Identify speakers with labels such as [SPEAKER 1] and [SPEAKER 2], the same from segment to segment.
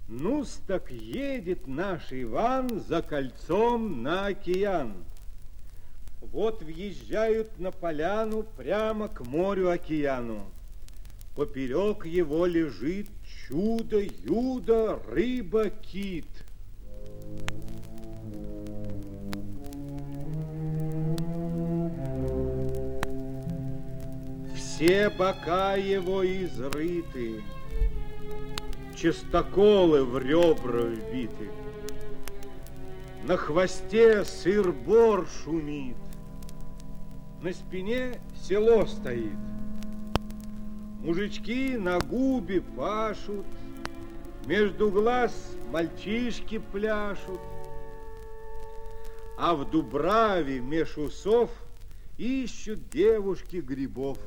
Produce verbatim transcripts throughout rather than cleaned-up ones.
[SPEAKER 1] Ну-с, так едет наш Иван за кольцом на океан. Вот въезжают на поляну прямо к морю-океану. Поперек его лежит чудо-юдо рыба-кит. Все бока его изрыты, чистоколы в ребра вбиты. На хвосте сыр-бор шумит, на спине село стоит. Мужички на губе пашут, между глаз мальчишки пляшут, а в дубраве меж усов ищут девушки грибов.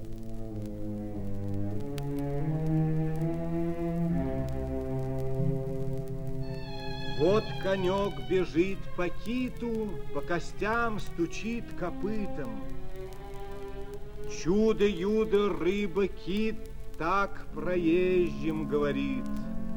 [SPEAKER 1] Вот конек бежит по киту, по костям стучит копытом. Чудо-юдо рыба-кит так проезжим говорит: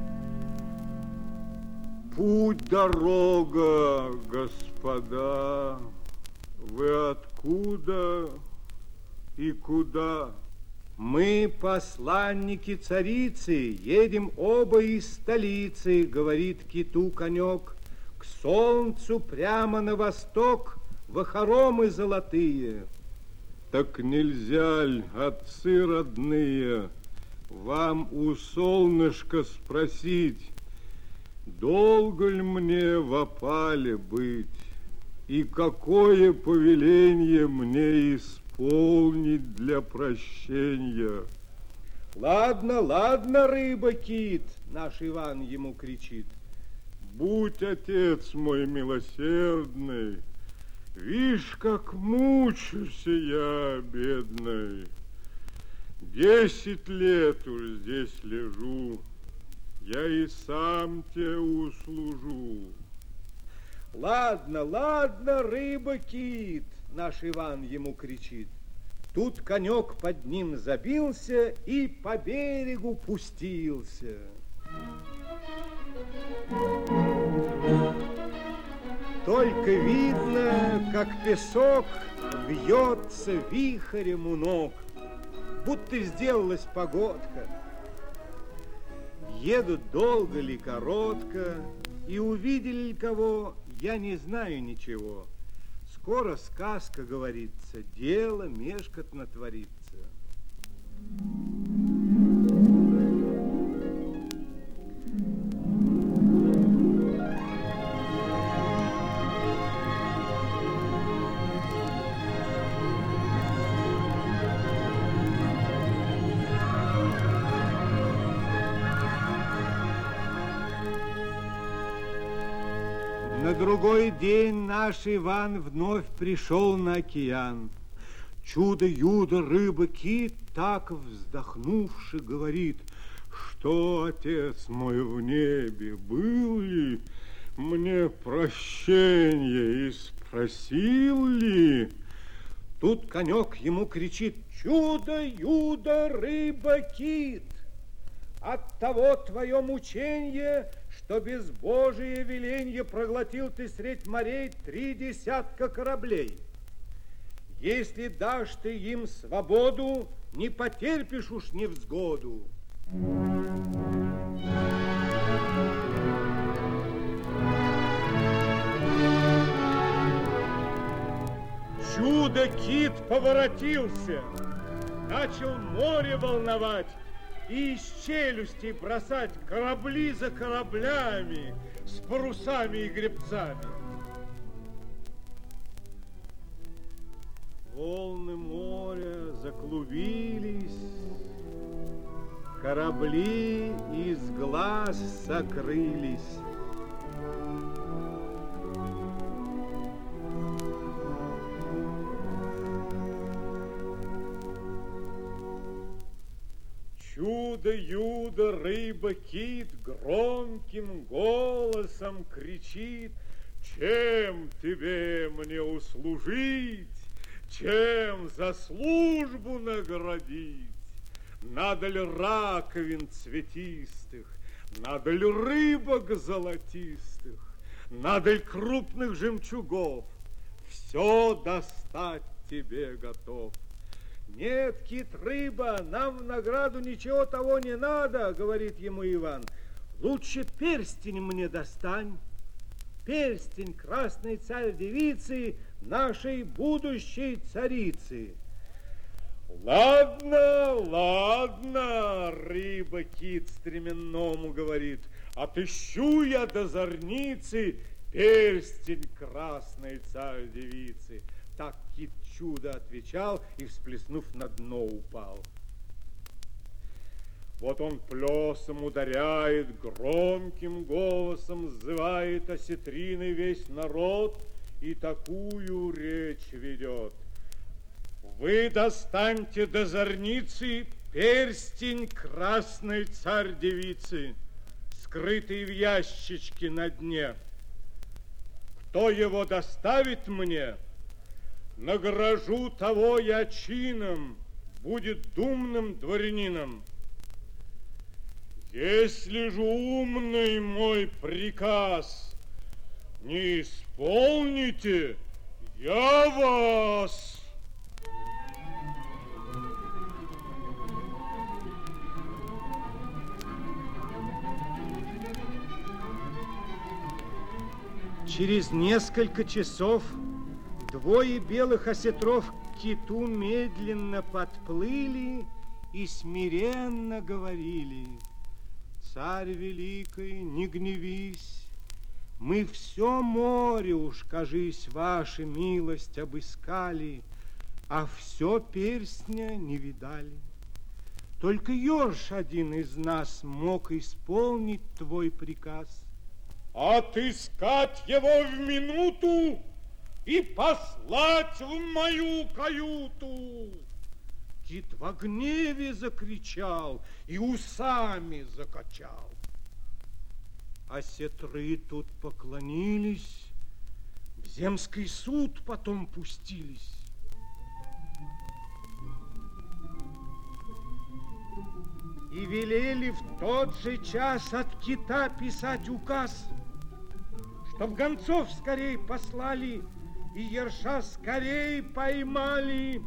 [SPEAKER 1] путь-дорога, господа, вы откуда и куда? Мы, посланники царицы, едем оба из столицы, говорит киту конек, к солнцу прямо на восток, в хоромы золотые. Так нельзя ль, отцы родные, вам у солнышка спросить, долго ль мне в опале быть, и какое повеление мне исполнить для прощения? Ладно, ладно, рыба-кит, наш Иван ему кричит. Будь, отец мой милосердный, вишь, как мучусь я, бедный. Десять лет уж здесь лежу, я и сам тебе услужу. Ладно, ладно, рыба-кит, наш Иван ему кричит. Тут конек под ним забился и по берегу пустился. Только видно, как песок вьется вихрем у ног, будто сделалась погодка. Едут долго ли, коротко, и увидели ли кого, я не знаю ничего. Скоро сказка говорится, дело мешкотно творится. На другой день наш Иван вновь пришел на океан. Чудо-юдо рыба-кит, так вздохнувши, говорит: что, отец мой в небе, был ли мне прощение и спросил ли? Тут конек ему кричит: чудо-юдо рыба-кит, от того твое мученье, что без Божие веленье проглотил ты средь морей три десятка кораблей. Если дашь ты им свободу, не потерпишь уж невзгоду. Чудо-кит поворотился, начал море волновать и из челюстей бросать корабли за кораблями с парусами и гребцами. Волны моря заклубились, корабли из глаз сокрылись. Чудо-юдо рыба-кит громким голосом кричит: чем тебе мне услужить, чем за службу наградить? Надо ли раковин цветистых, Надо ли рыбок золотистых, надо ли крупных жемчугов, все достать тебе готов. Нет, кит, рыба, нам в награду ничего того не надо, говорит ему Иван. Лучше перстень мне достань. Перстень красной царь-девицы, нашей будущей царицы. Ладно, ладно, рыба кит стременному говорит, отыщу я до зорницы перстень красной царь-девицы. Так кит чудо отвечал и, всплеснув, на дно упал. Вот он плесом ударяет, громким голосом зывает осетрины весь народ и такую речь ведет. Вы достаньте до зорницы перстень красной царь-девицы, скрытый в ящичке на дне. Кто его доставит мне, награжу того я чином, будет думным дворянином. Если же умный мой приказ не исполните, я вас...
[SPEAKER 2] Через несколько часов двое белых осетров к киту медленно подплыли и смиренно говорили: «Царь великий, не гневись, мы все море уж, кажись, ваша милость обыскали, а все перстня не видали. Только Ёрш один из нас мог исполнить твой приказ.
[SPEAKER 1] Отыскать его в минуту и послать в мою каюту!»
[SPEAKER 2] Кит в гневе закричал и усами закачал. Осетры тут поклонились, в земский суд потом пустились. И велели в тот же час от кита писать указ, чтоб гонцов скорей послали и Ерша скорей поймали.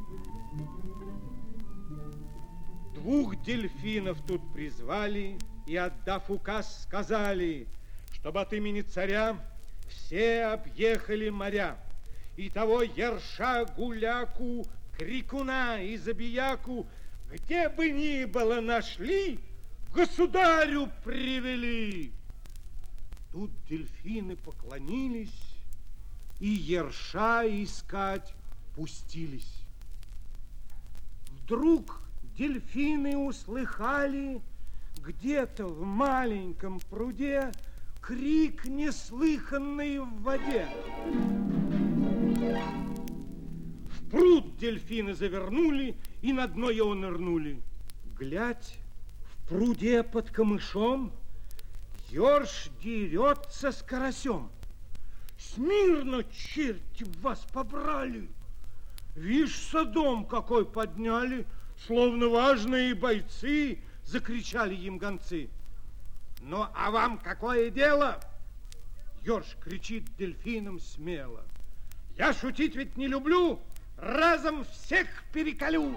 [SPEAKER 2] Двух дельфинов тут призвали и, отдав указ, сказали, чтобы от имени царя все объехали моря. И того Ерша, Гуляку, Крикуна и Забияку, где бы ни было нашли, государю привели. Тут дельфины поклонились и Ерша искать пустились. Вдруг дельфины услыхали где-то в маленьком пруде крик, неслыханный в воде. В пруд дельфины завернули и на дно его нырнули. Глядь, в пруде под камышом Ёрш дерется с карасем. Смирно, черти, вас побрали! Вишь, садом какой подняли, словно важные бойцы, закричали им гонцы. Ну, а вам какое дело? Ёрш кричит дельфинам смело. Я шутить ведь не люблю, разом всех переколю.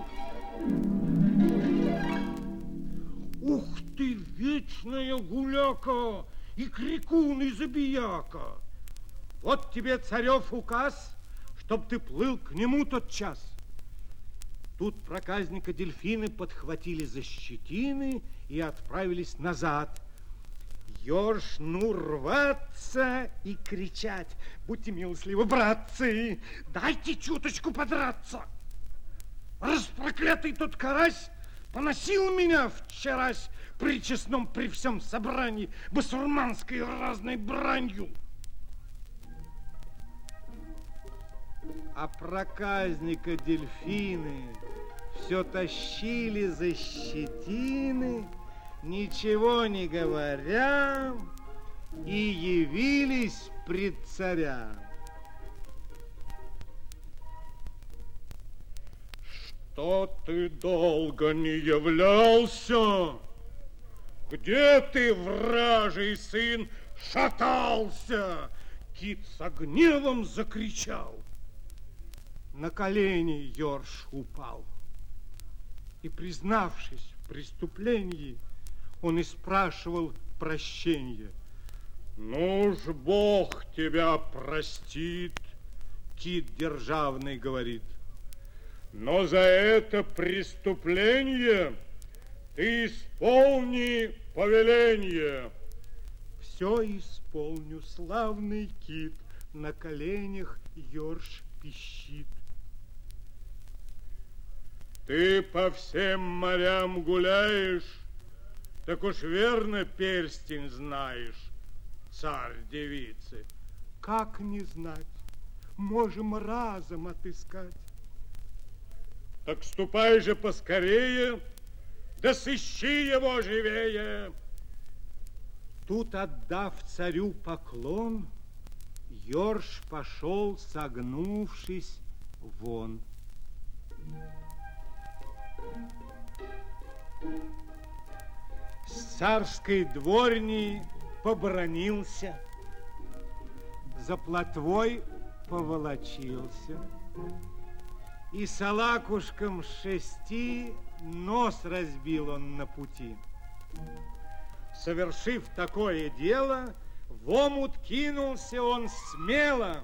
[SPEAKER 2] Ух ты, вечная Гуляка и Крикун и Забияка! Вот тебе царев указ, чтоб ты плыл к нему тот час. Тут проказника дельфины подхватили за щетины и отправились назад. Ёрш, ну, рваться и кричать: будьте милостливы, братцы, дайте чуточку подраться. Распроклятый тот карась поносил меня вчерась при честном, при всем собрании басурманской разной бранью. А проказника дельфины все тащили за щетины, ничего не говоря, и явились пред царя. Что ты долго не являлся? Где ты, вражий сын, шатался? Кит с гневом закричал. На колени Ёрш упал. И, признавшись в преступлении, он и спрашивал прощения. Ну ж, Бог тебя простит, Кит державный говорит. Но за это преступление ты исполни повеление. Все исполню, славный Кит, на коленях Ёрш пищит. Ты по всем морям гуляешь, так уж верно перстень знаешь, царь девицы. Как не знать? Можем разом отыскать. Так ступай же поскорее, да сыщи его живее. Тут, отдав царю поклон, Ёрш пошел, согнувшись, вон. С царской дворни побранился, за плотвой поволочился, и салакушком шести нос разбил он на пути. Совершив такое дело, в омут кинулся он смело,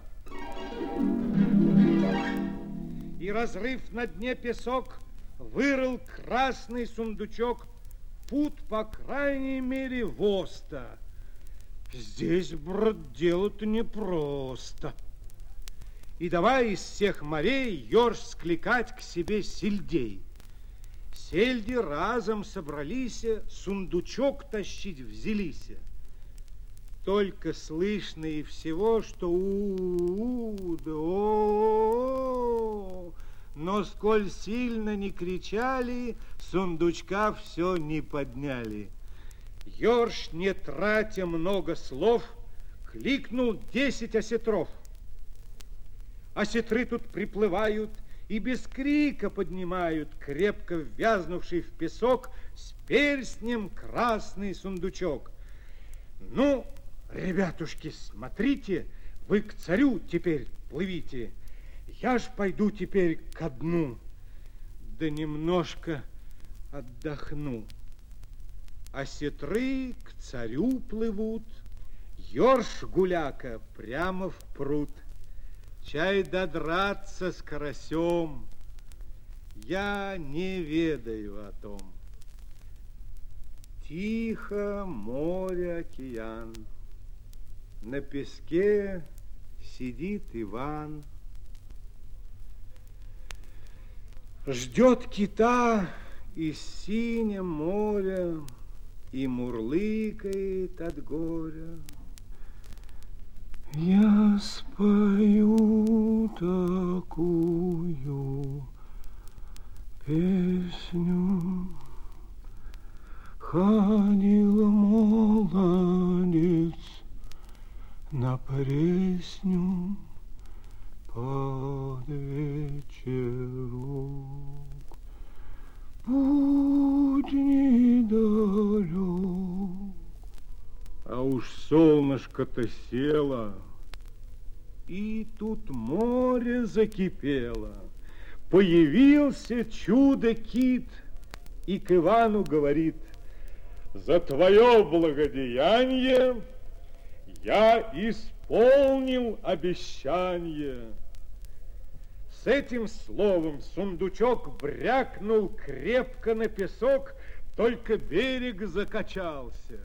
[SPEAKER 2] и, разрыв на дне песок, вырыл красный сундучок, пуд, по крайней мере, воста. Здесь, брат, дело-то непросто. И давай из всех морей Ёрш скликать к себе сельдей. Сельди разом собрались, сундучок тащить взялись. Только слышно и всего, что у-у-у, да о-о-о, но сколь сильно не кричали, сундучка все не подняли. Ёрш, не тратя много слов, кликнул десять осетров. Осетры тут приплывают и без крика поднимают крепко ввязнувший в песок с перстнем красный сундучок. Ну, ребятушки, смотрите, вы к царю теперь плывите. Я ж пойду теперь ко дну, да немножко отдохну. Осетры к царю плывут, Ёрш гуляка прямо в пруд. Чай додраться с карасем, я не ведаю о том. Тихо море, океан, на песке сидит Иван. Ждет кита из синего моря и мурлыкает от горя. Я спою такую песню. Ходил молодец на Пресню под вечерок. Путь недалек, а уж солнышко-то село, и тут море закипело. Появился чудо-кит и к Ивану говорит: за твое благодеяние я исполнил обещание. С этим словом сундучок брякнул крепко на песок, только берег закачался.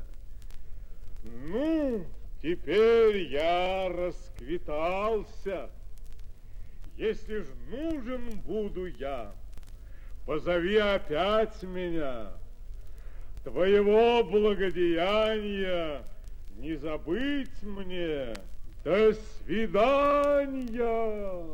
[SPEAKER 2] Ну, теперь я расквитался. Если ж нужен буду я, позови опять меня. Твоего благодеяния не забыть мне. До свидания.